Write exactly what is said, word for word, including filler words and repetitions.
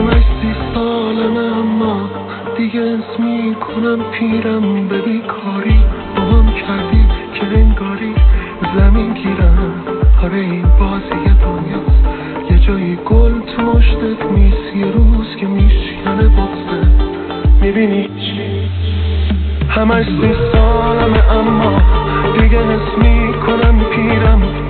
همش سی سالمه اما دیگه اسم میکنم پیرم. به بیکاری با هم کردی که انگاری زمین گیرم. آره این بازی دنیاست، یه جایی گل تو مشتت نیست، یه روز که میشکنه بغزه میبینی همش سی سالمه اما دیگه حس میکنم پیرم.